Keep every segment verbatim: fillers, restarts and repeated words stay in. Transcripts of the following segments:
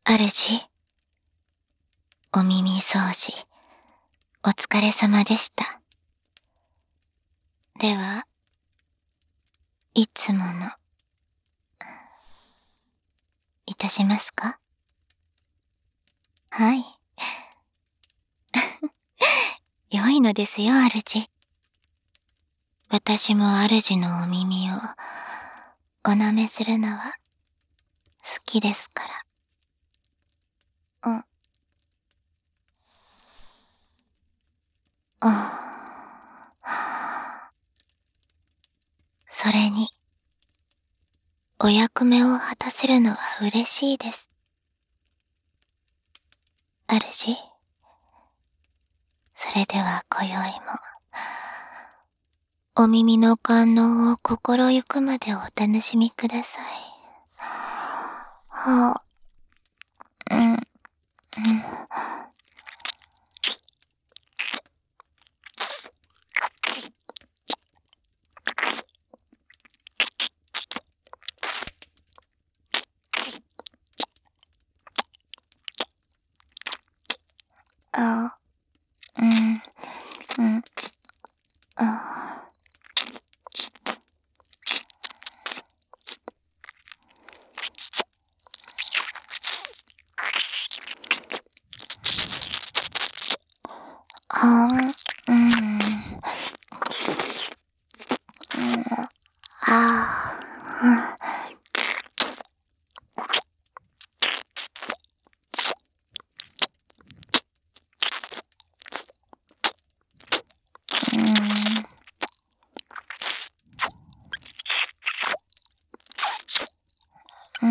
主、お耳掃除、お疲れ様でした。では、いつもの、いたしますか？はい。良いのですよ、主。私も主のお耳を、お舐めするのは、好きですから。うん。ああ。それに、お役目を果たせるのは嬉しいです。主。それでは今宵も、お耳の感能を心ゆくまでお楽しみください。はあ、うん、うん。あ、うん、うん、あ。あん、うん、うん、ああ、うん、うん、うん。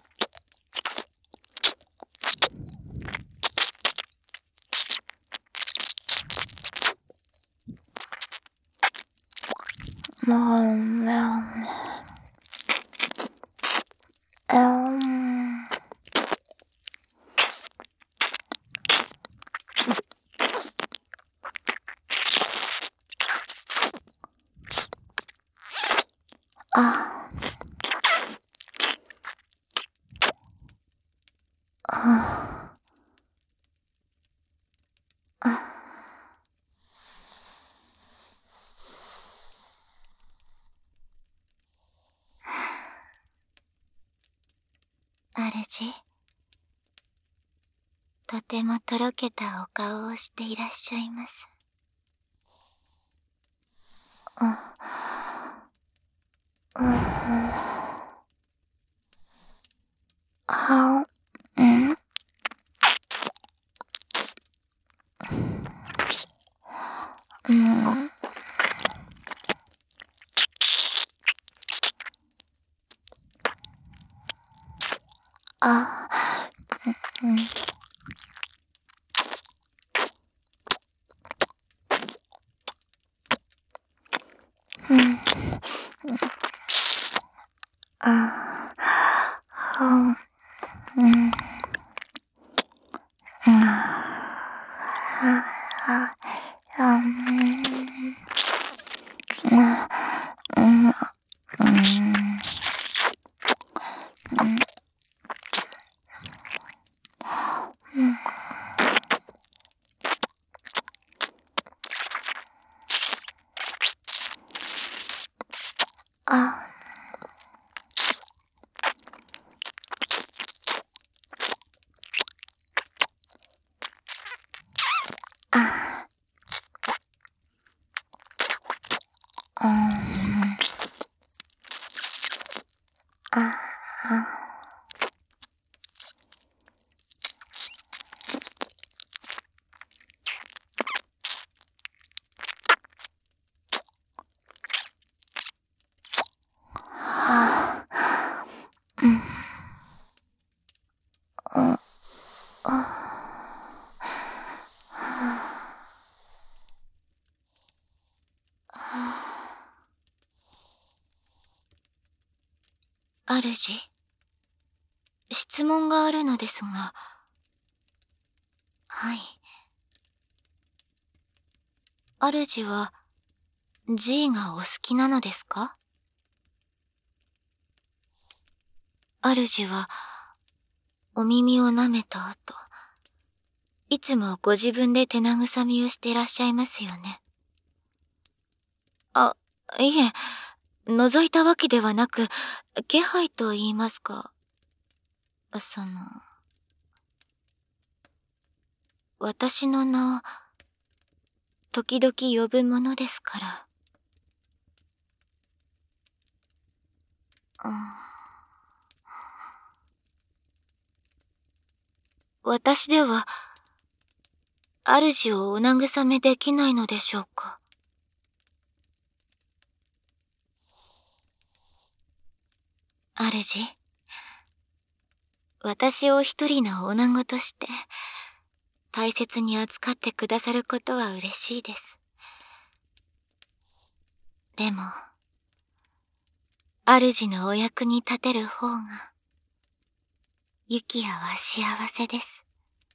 もう、もう、うん。あ、あ、あ。主、とてもとろけたお顔をしていらっしゃいます。あ、うん、は、うん、うん。あ、うん、うん、あ、は、うん、うん、は、は、うん、うん、うん、うん。あ、あ、うん、あ、あ、うん、うん、主、質問があるのですが。はい。主は、G がお好きなのですか？主は、 お耳を舐めた後、いつもご自分で手慰みをしていらっしゃいますよね。あ、いえ、覗いたわけではなく、気配と言いますか、その、私の名を、時々呼ぶものですから。うん、私では、主をお慰めできないのでしょうか。主、私を一人の女子として、大切に扱ってくださることは嬉しいです。でも、主のお役に立てる方が、ユキヤは幸せです。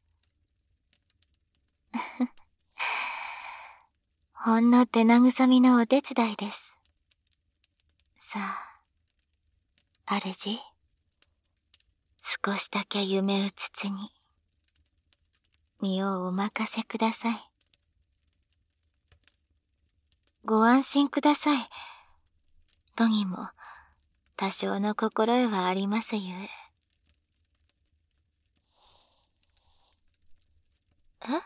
ほんの手慰みのお手伝いです。さあ、主、少しだけ夢うつつに、身をお任せください。ご安心ください。とにも、多少の心得はありますゆえ。え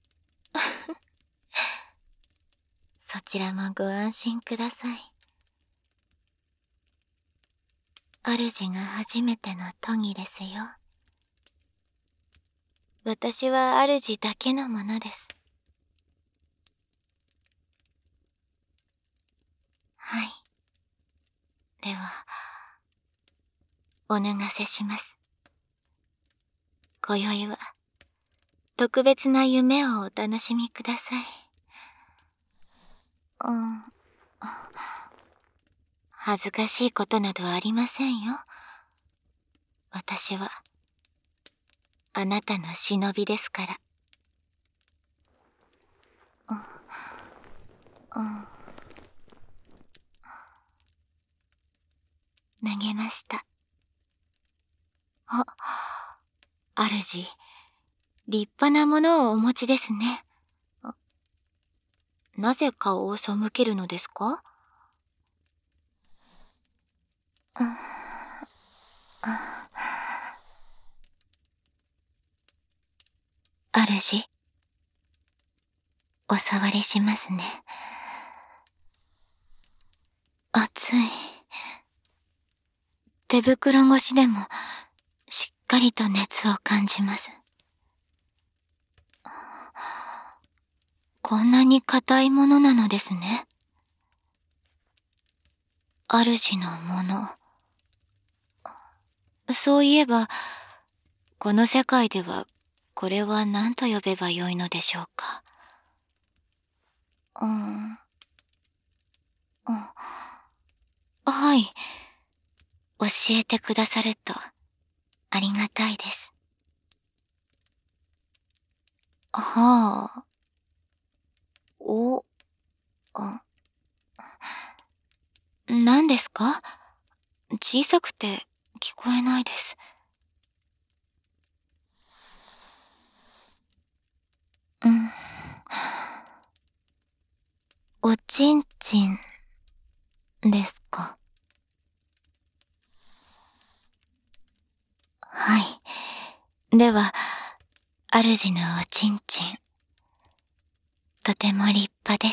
そちらもご安心ください。主が初めての都議ですよ。私は主だけのものです。はい。では、お脱がせします。今宵は、特別な夢をお楽しみください。うん。恥ずかしいことなどありませんよ。私は、あなたの忍びですから。うん。うん。投げました。あ、主、立派なものをお持ちですね。なぜ顔を背けるのですか？主、お触りしますね。熱い。手袋越しでも、しっかりと熱を感じます。こんなに硬いものなのですね。主のもの。そういえば、この世界では、これは何と呼べばよいのでしょうか。うん。うん。はい。教えてくださると、ありがたいです。はあ。お、あ、何ですか？小さくて聞こえないです。うん。おちんちんですか？はい。では、主のおちんちん、とても立派です。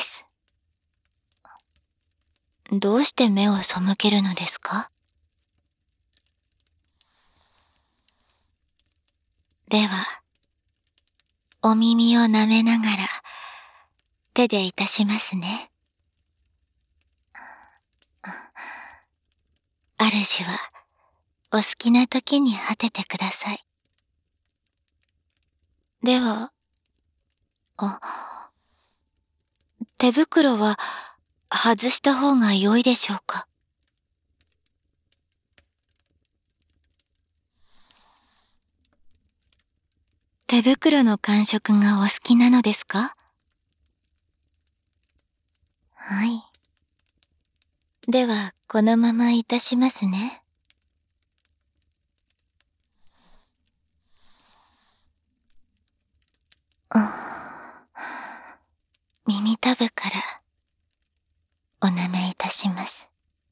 どうして目を背けるのですか？では、お耳を舐めながら、手でいたしますね。主は、お好きな時に果ててください。では、あ、手袋は外した方が良いでしょうか？手袋の感触がお好きなのですか？はい。では、このままいたしますね。 部からお舐めいたします。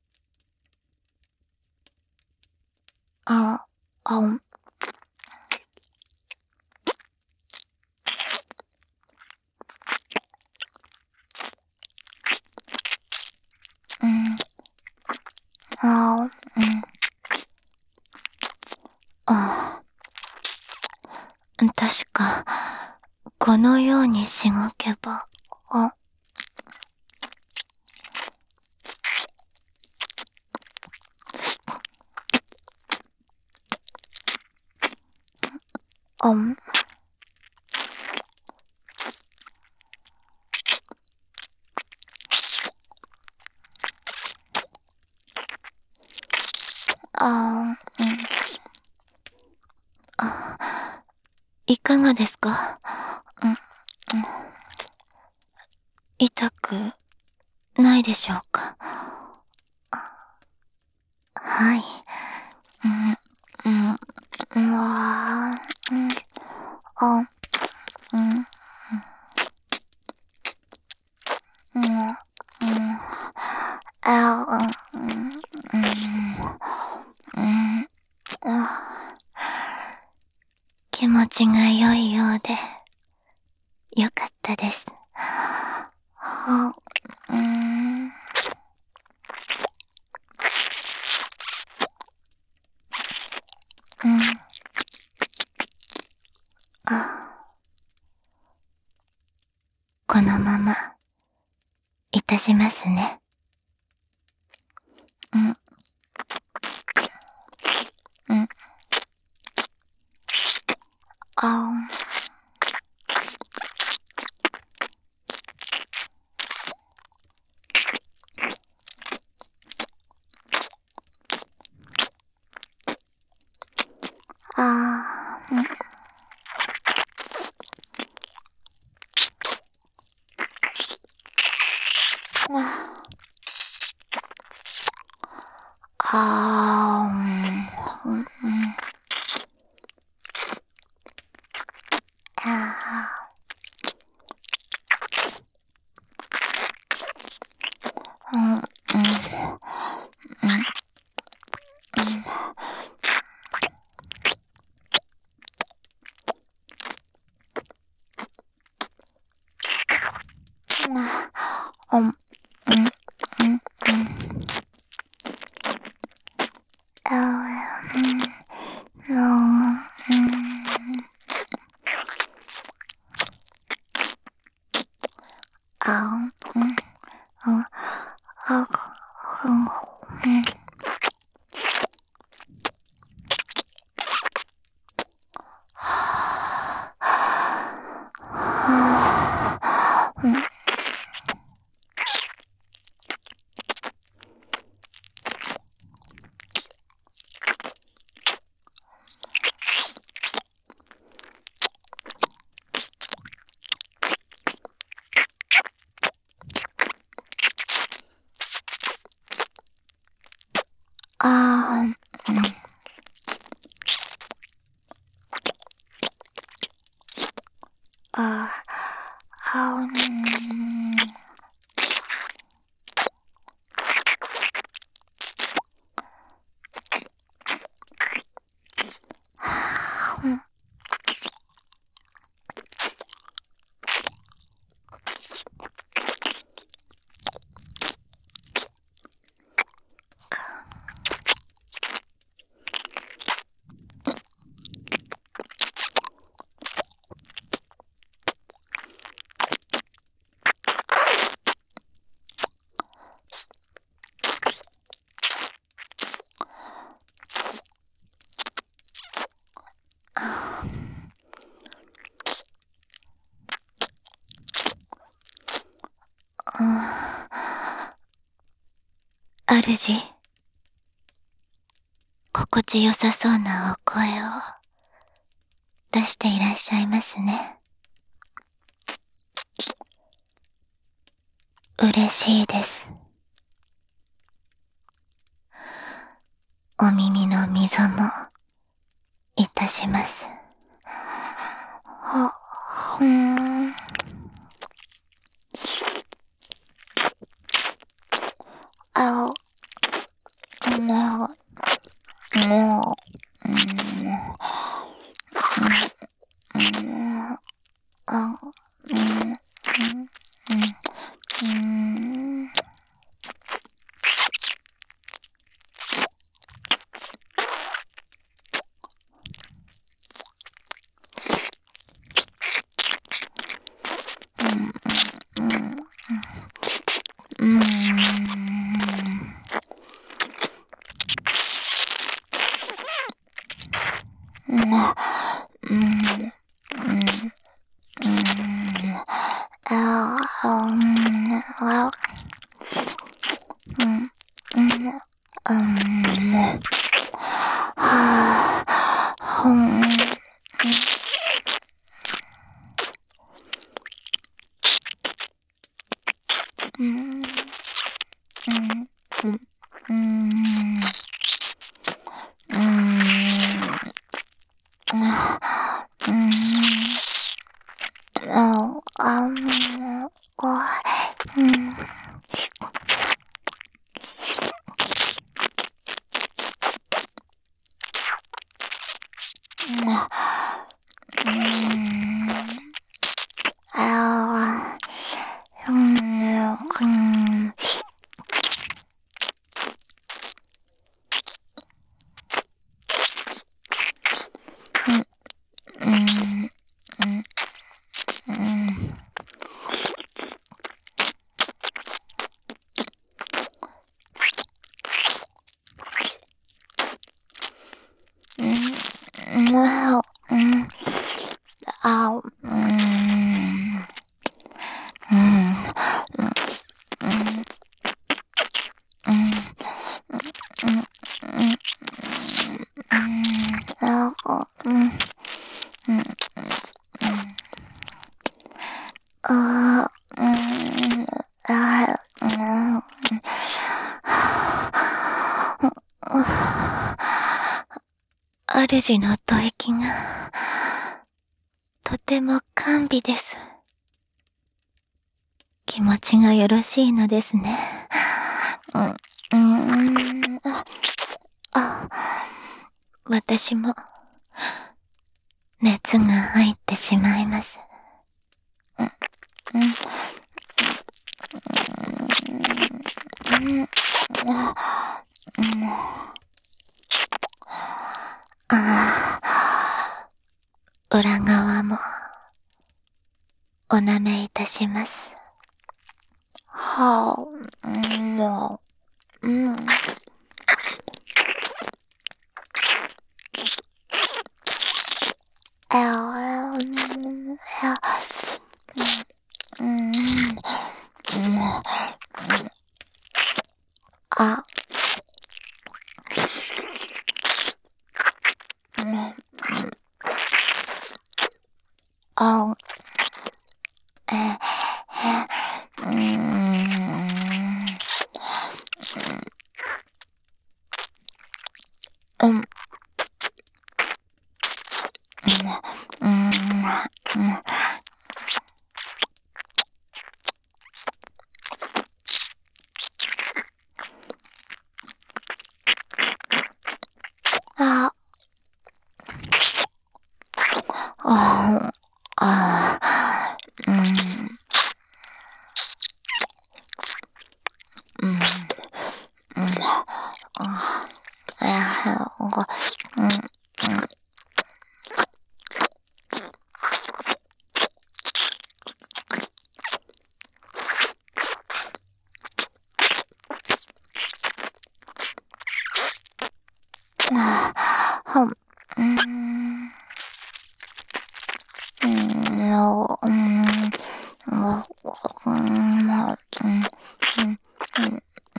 あ、あ、うん、あ、うん、あ、確か、このようにしごけば、あ、あん、あ、うん、あ、いかがですか？うん、うん、痛くないでしょうか？はい。うん、うん、うわー、うん、あ、うん、うん、うん、あ、うん、うん、うん、あ、気持ちが良いようで、よかったです。は、うん、うん、あ、このまま、いたしますね。うん、うん、あ、あ、うん、あ、うん、うん、あ、うん、うん、うん、うん、うん、あ、うん、うん、あ、うん、うん、あ、うん、うん、あ、うん、あ、あ、うん、主、心地よさそうなお声を出していらっしゃいますね。嬉しいです。お耳の溝もいたします。は、うーん、 主の吐息がとても甘美です。気持ちがよろしいのですね。うん、うーん、あ、私も熱が入ってしまいます。うん、うん、うん、うん、ああ、裏側もお舐めいたします。はあ、うん、もう、うん。ああ、うん、うん、うん、あ、うん、あ、え、うん、うん、うん、うん、あ、あ、あ、うん、うん、うん、あ、あ、うん、あ、は、うん、うん、うん、うん、うん、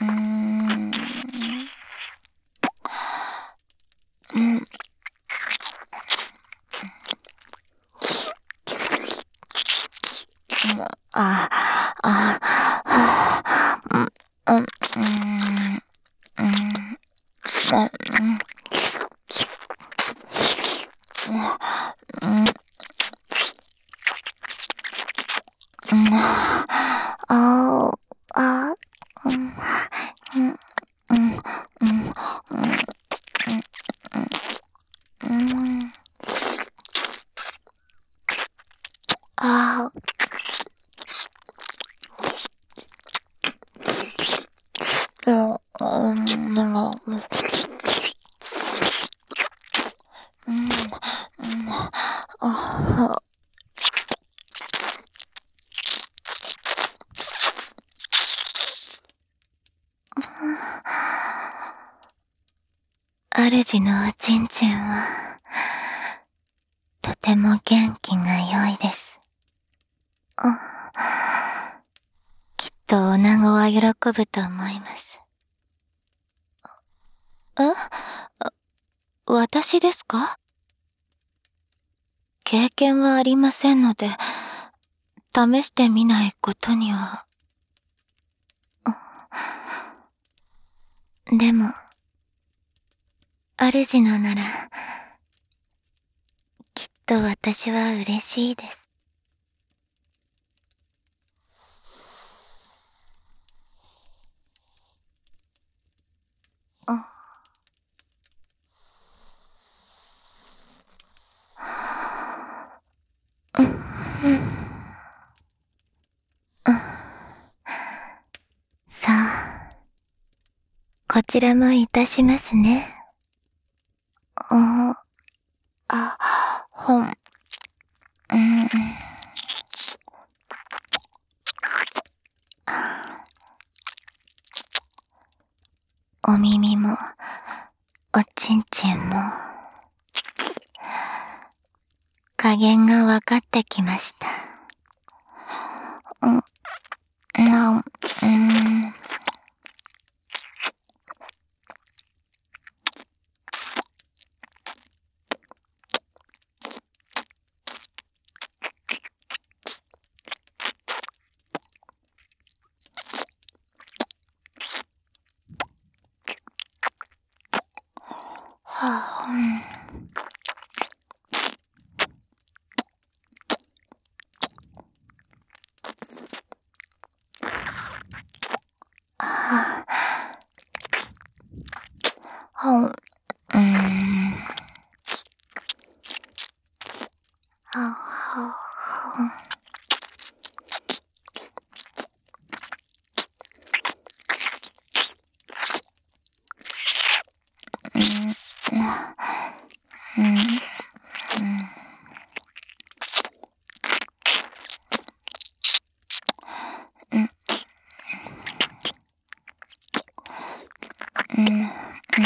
うん、あ、あ、あ、うん、うん、うん、うん、うん、うん、あ、あ、うん、うん、うん、うん、うん、 うん、うん、あ、主のおちんちんは、とても元気が良いです。きっと女子は喜ぶと思います。え？私ですか？経験はありませんので、試してみないことには。でも、主のなら、きっと私は嬉しいです。あ、うん、うん、うん。さあ、こちらもいたしますね。あ、あ、ほん、うん、お耳も、おちんちんも、加減が分かってきました。うん、うん、うん。はあ、うん。はあ、ほん、うん。はあ、はあ、うん、うん、うん。うん、うん。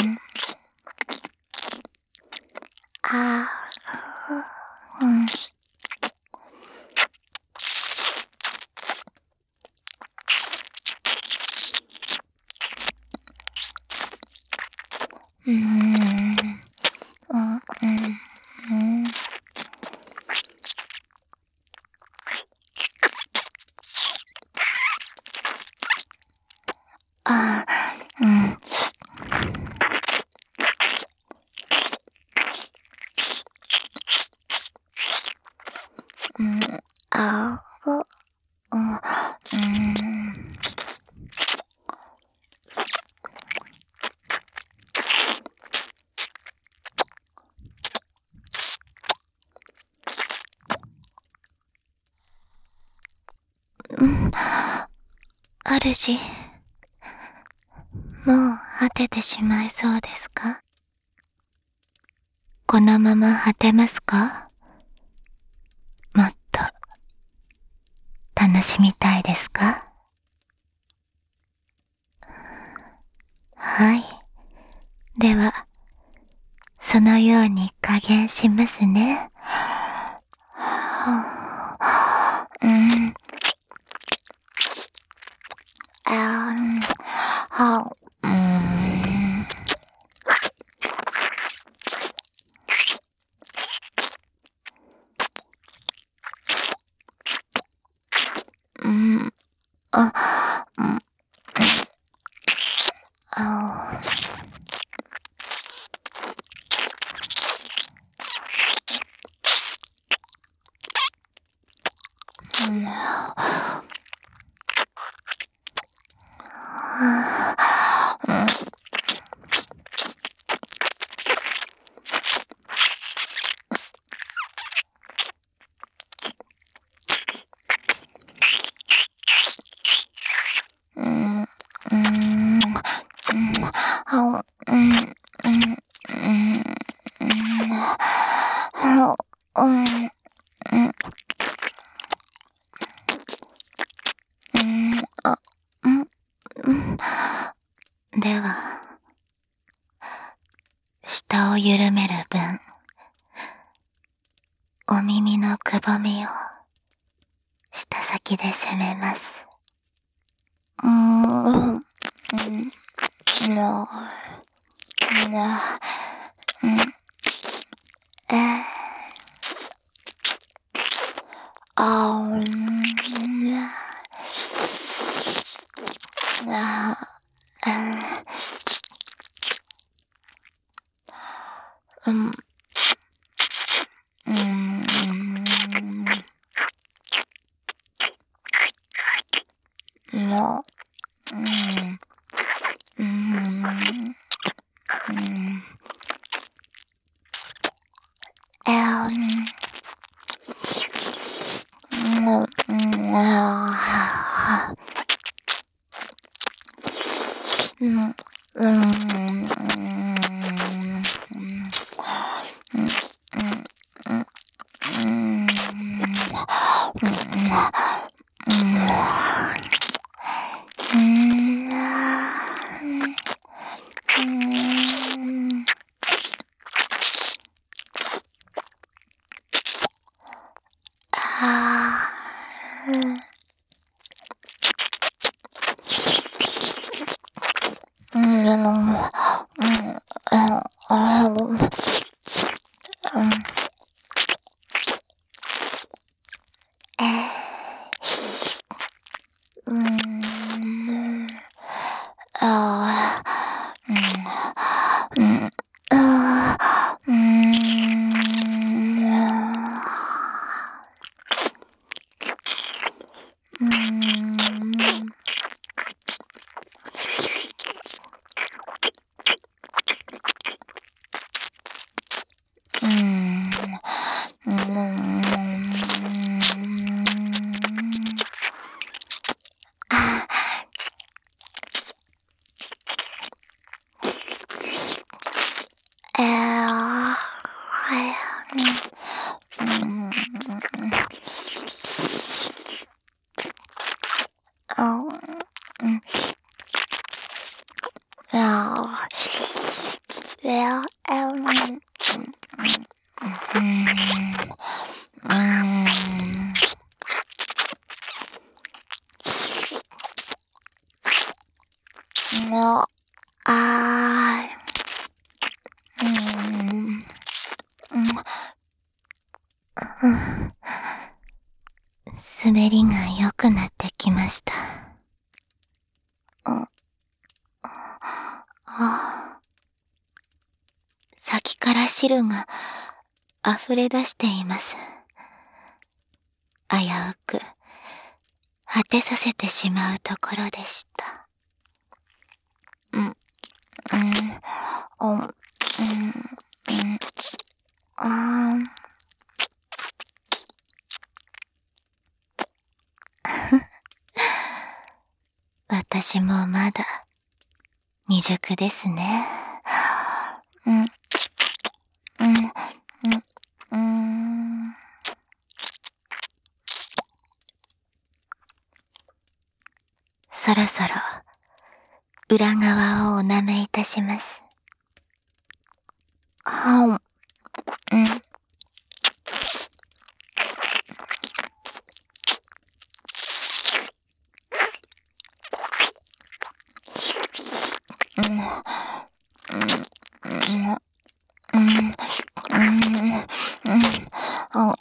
ああ、うん。うーん、うん、うん、あ、うん、うん、あ、うん、うん、うん、主、もう果ててしまいそうですか？このまま果てますか？もっと、楽しみたいですか？はい。では、そのように加減しますね。うん、あ、うん、は、うん、うん、あ、うん、あ、うん、うん、うん、うん、あ、うん、うん、うん、うん。 うん、うん、うん、あ、うん、うん。では、舌を緩める分、お耳のくぼみを舌先で攻めます。うーん、うん、な、な、うん、えー、あー、うん、な、あ、うん、うん、もう、うん、うん、うん、えー、うん、うん、あー、うん、うん、うん、うん、うん、うーん、うーん、あー、うん、でも、うん、うん、あー、うん、えー、うん、あー、うん、うん、あー、うん、うん、うん、うん、えー、うん、あ、うん、あ、いや、うん、うん、うん、もう、あー、うん、うん、滑りが良くなってきました。あ、あ、先から汁が溢れ出しています。危うく果てさせてしまうところでした。うん、うん、うん、うん、うん、あー、私もまだ未熟ですね。うん、うん、うん、うん。そろそろ裏側をお舐めいたします。あ、うん、うん、うん、うん、うん、うん、あ、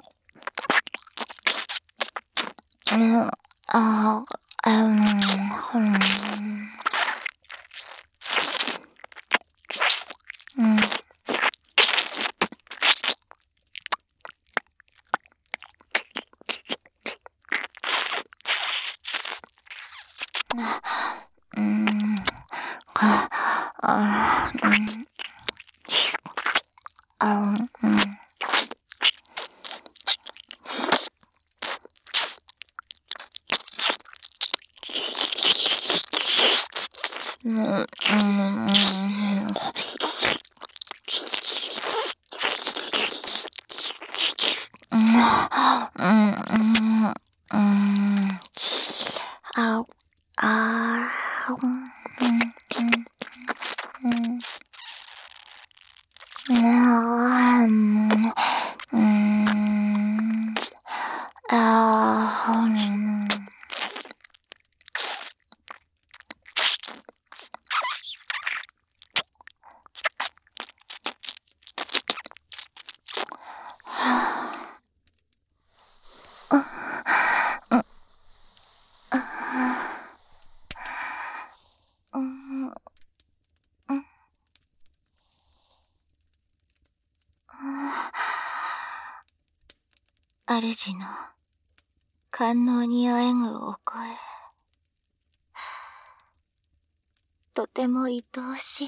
うん、あ、うん、うん、うん、うん、あ、あ、うん、あ、うん、うん、うん、うん、 主の官能にあえぐお声、とても愛おしい。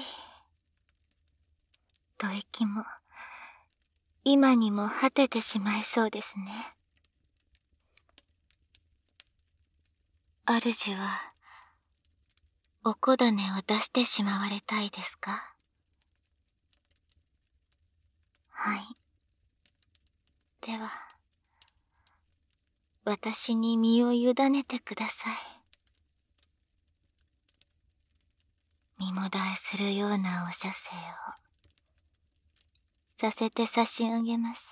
吐息も今にも果ててしまいそうですね。主はお小種を出してしまわれたいですか？はい。では、私に身を委ねてください。身もだえするようなお射精をさせて差し上げます。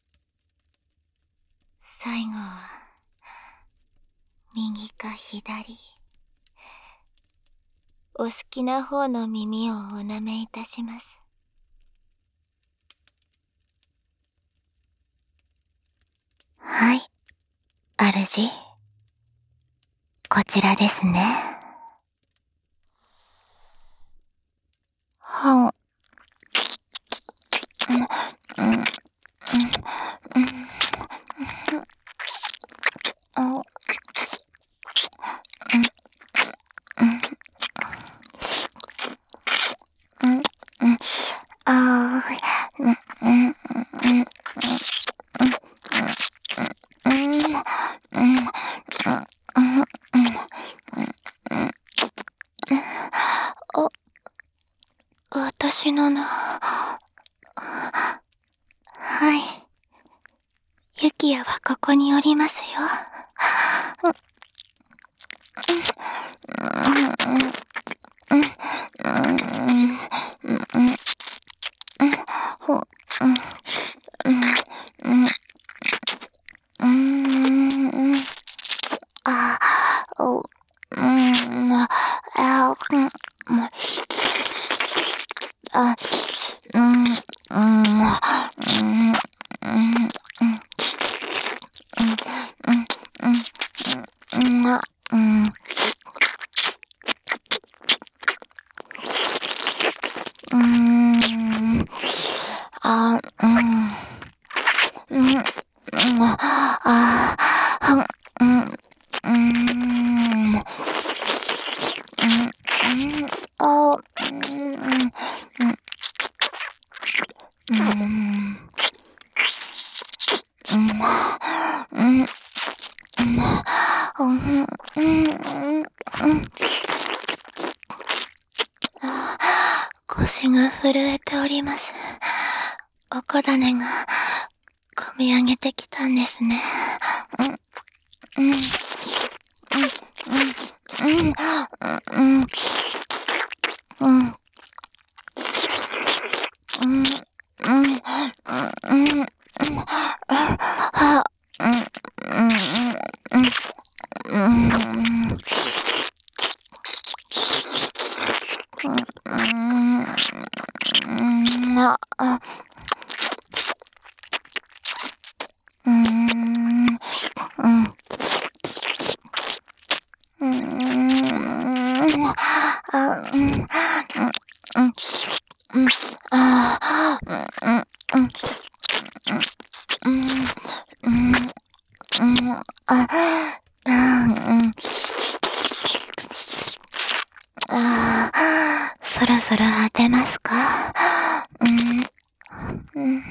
最後は右か左、お好きな方の耳をお舐めいたします。はい、主。こちらですね。はん。私の名。はい。ユキヤはここにおりますよ。あ、うん、うん、うん、腰が震えております。お小種がこみ上げてきたんですね。うん、うん、うん、うん、うん、うん、うん、うん、そろそろ果てますか？うん、うん、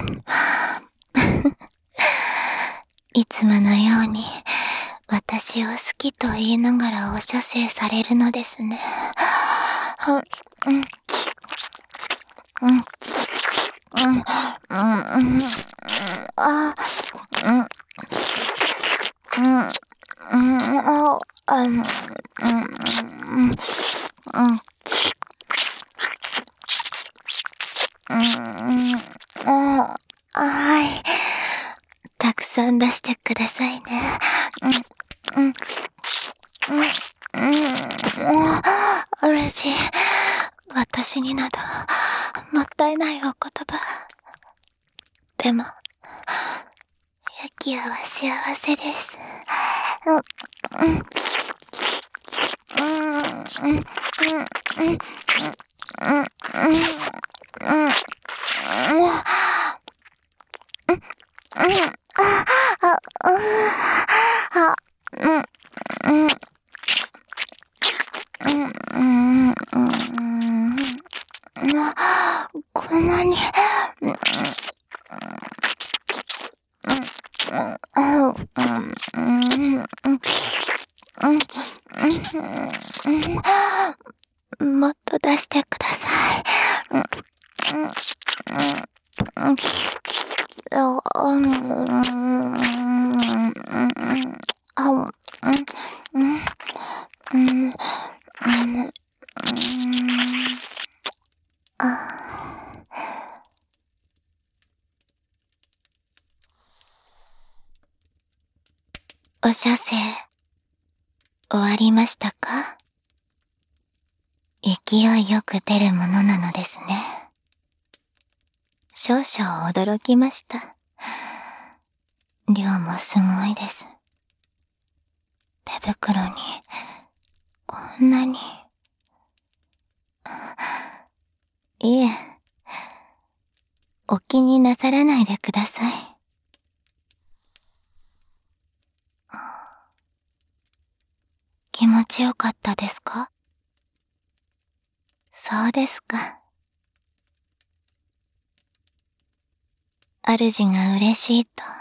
いつものように私を好きと言いながらお射精されるのですね。うん、うん、うん、うん、うん、あ、うん、うん、うん、あ、うん、うん、うん、うん、はい。たくさん出してくださいね。うん、うん、うん、うん、主、私になど、もったいないお言葉。でも、ユキヤは幸せです。うん、うん、うん、うん、うん、うん、うん、うん、うん、あ、あ、 もっと出してください。お射精、終わりましたか？勢いよく出るものなのですね。少々驚きました。量もすごいです。手袋に、こんなに。いえ、お気になさらないでください。気持ちよかったですか？そうですか。主が嬉しいと、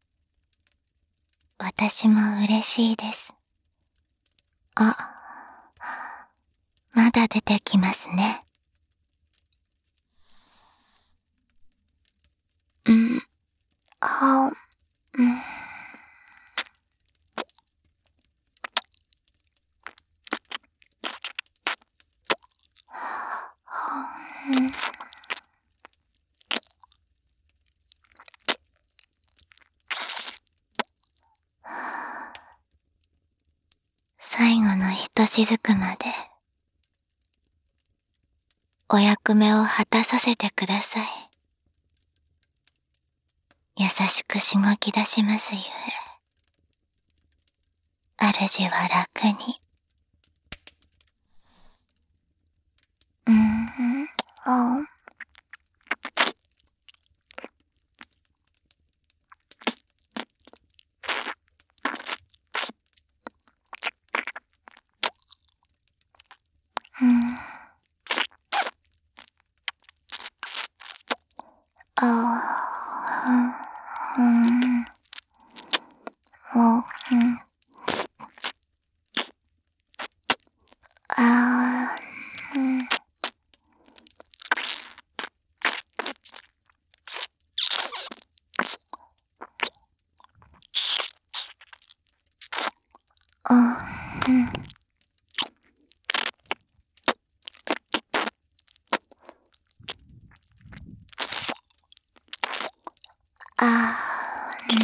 私も嬉しいです。あ、まだ出てきますね。うん、あ、うん。最後のひとしずくまで、お役目を果たさせてください。優しくしごき出しますゆえ、主は楽に。うーん、あ、うん、あ、うん、あ、うん、あ、うん、あ、うん、あ、うん、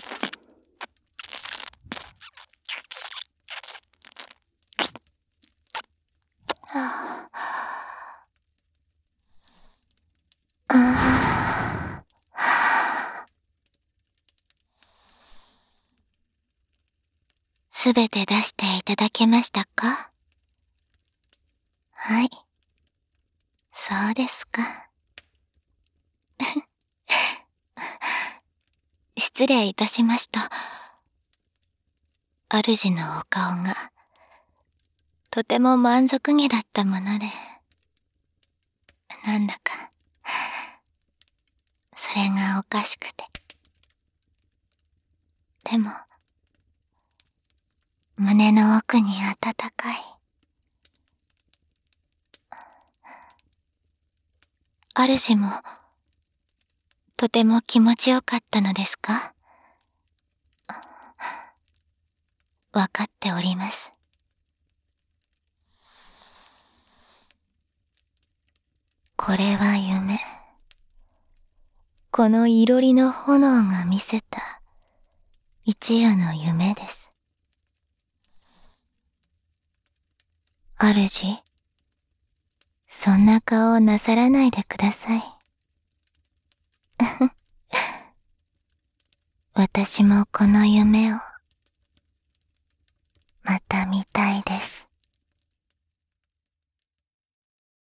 あ、あ、すべて出していただけましたか？はい。そうですか。失礼いたしました。主のお顔が、とても満足げだったもので、なんだか、それがおかしくて。でも、胸の奥に温かい。主も、とても気持ちよかったのですか？わかっております。これは夢。このいろりの炎が見せた一夜の夢です。主、そんな顔をなさらないでください。私もこの夢を